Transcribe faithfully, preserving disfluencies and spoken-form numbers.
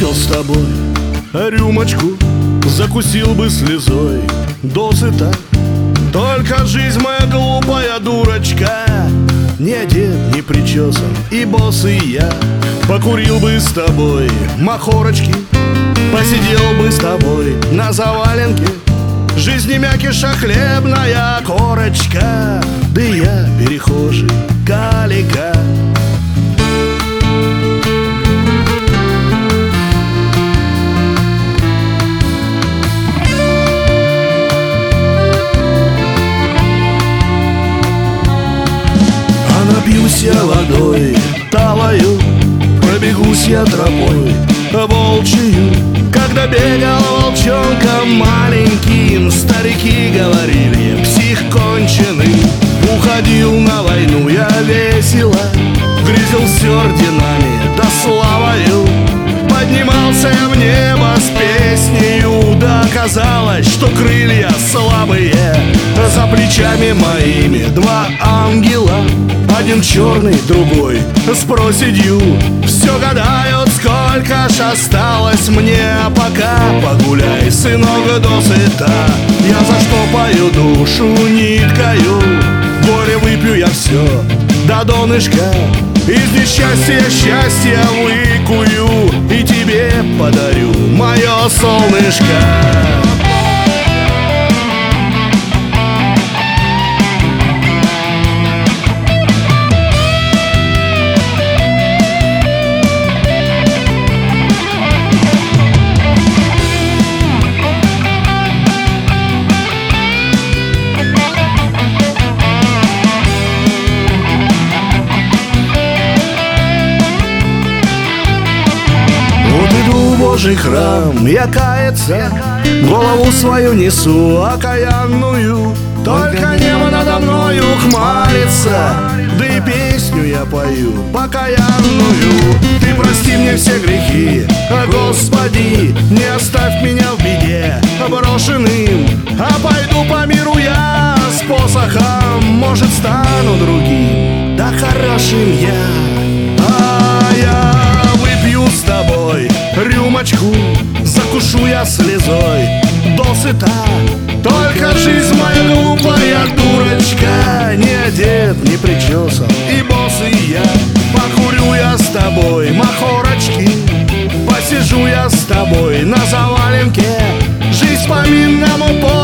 выпил с тобой рюмочку, закусил бы слезой досыта. Только жизнь моя глупая дурочка, не одет, не причесан и босый я. Покурил бы с тобой махорочки, посидел бы с тобой на заваленке. Жизнь не мякиша, хлебная корочка, да я перехожий калека. А напьюсь я водой талою, пробегусь я тропой волчью. Когда бегал волчонком маленьким, старики говорили: псих конченый. Уходил на войну я весело, грезил с орденами да славою. Поднимался я в небо с песнею, да оказалось, что крылья слабые. За плечами моими два ангела, один черный, другой с проседью. Все гадают, сколько ж осталось мне, а пока погуляй, сынок, досыта. Я заштопаю душу ниткою, горе выпью я все до донышка. Из несчастья счастье выкую и тебе подарю мое солнышко. Божий храм, я каяться, голову свою несу окаянную. Только небо надо мною хмарится, да и песню я пою покаянную. Ты прости мне все грехи, Господи, не оставь меня в беде брошенным. А пойду по миру я с посохом, может, стану другим, да хорошим я. А я выпью с тобой рюмочку, закушу я слезой досыта. Только жизнь моя глупая дурочка, не одет, не причесан и босый я. Покурю я с тобой махорочки, посижу я с тобой на заваленке. Жизнь по минному полу